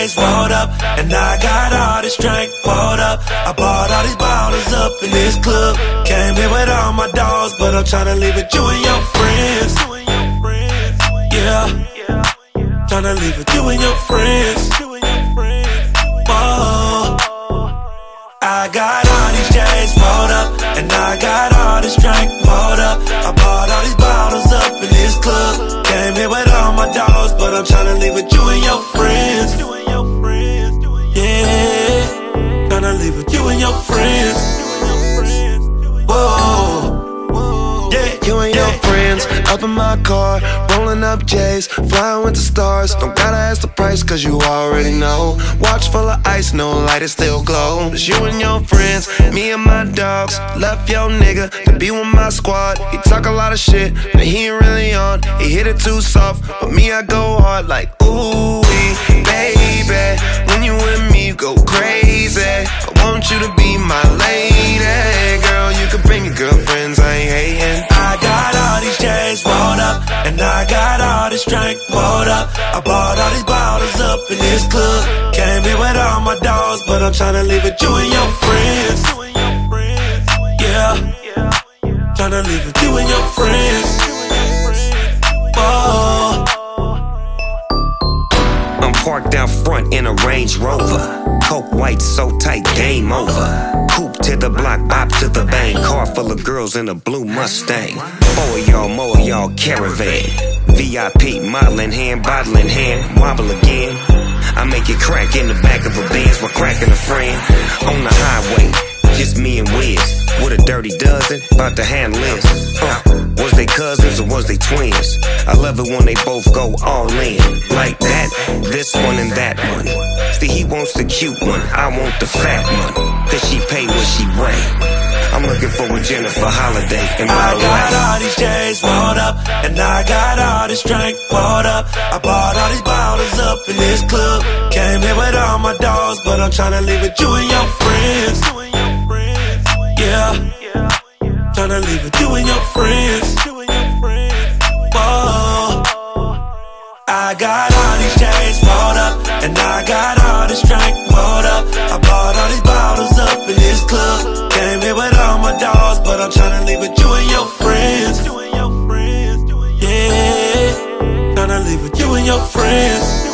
J's rolled up, and I got all this drink rolled up. I bought all these bottles up in this club. Came here with all my dogs, but I'm tryna leave with you and your friends. Yeah, tryna leave with you and your friends. Whoa. I got all these J's rolled up, and I got all this drink rolled up. I bought all these bottles up in this club. Came here with all my dogs, but I'm tryna leave with you and your friends. Yeah, tryna leave with you and your friends. Whoa, yeah, you and your friends up in my car, rolling up J's, flying with the stars. Don't gotta ask the price, cause you already know. Watch full of ice, no light, it still glow. It's you and your friends, me and my dogs. Left your nigga to be with my squad. He talk a lot of shit, but he ain't really on. He hit it too soft, but me, I go hard like ooh-wee, baby. When you with me, you go crazy. I want you to be my lady. Girl, you can bring your girlfriends, I ain't hating. I got all these J's rolled up, and I got all this drink rolled up. I bought all these bottles up in this club. Came here with all my dogs, but I'm tryna leave with you and your friends. Yeah, tryna leave with you and your friends. Whoa. I'm parked out front in a Range Rover. Coke white so tight, game over. Coupe to the block, bop to the bang. Car full of girls in a blue Mustang. Four of y'all, more of y'all, caravan. VIP, model in hand, bottle in hand. Wobble again. I make it crack in the back of a Benz while cracking a friend. On the highway, just me and Wiz. With a dirty dozen, about to handle this. Was they cousins or was they twins? I love it when they both go all in. Like that, this one and that one. See, he wants the cute one, I want the fat one. Cause she pay what she weigh. I'm looking for a Jennifer Holiday in my life. I got all these J's rolled up, and I got all this drink rolled up. I bought all these bottles up in this club. Came here with all my dogs, but I'm tryna leave with you and your friends. Yeah, tryna leave with you and your friends. Whoa. I got all these J's rolled up, and I got all this drink rolled up. I bought all these bottles up in this club. Came here with all my dogs, but I'm tryna leave with you and your friends. Yeah, tryna leave with you and your friends.